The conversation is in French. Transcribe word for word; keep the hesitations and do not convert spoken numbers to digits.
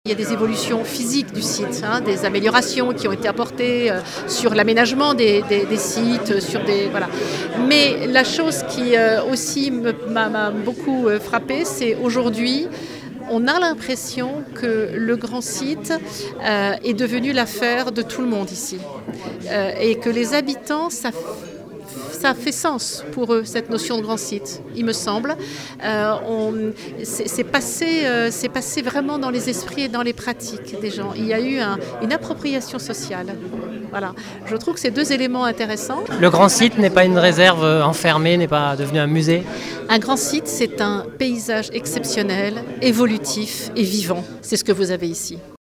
Il y a des évolutions physiques du site, hein, des améliorations qui ont été apportées euh, sur l'aménagement des, des, des sites, sur des voilà. Mais la chose qui euh, aussi me, m'a, m'a beaucoup euh, frappée, c'est aujourd'hui, on a l'impression que le grand site euh, est devenu l'affaire de tout le monde ici, euh, et que les habitants, ça Ça fait sens pour eux, cette notion de grand site, il me semble. Euh, on, c'est, c'est, passé, euh, c'est passé vraiment dans les esprits et dans les pratiques des gens. Il y a eu un, une appropriation sociale. Voilà. Je trouve que c'est deux éléments intéressants. Le grand site n'est pas une réserve enfermée, n'est pas devenu un musée? Un grand site, c'est un paysage exceptionnel, évolutif et vivant. C'est ce que vous avez ici.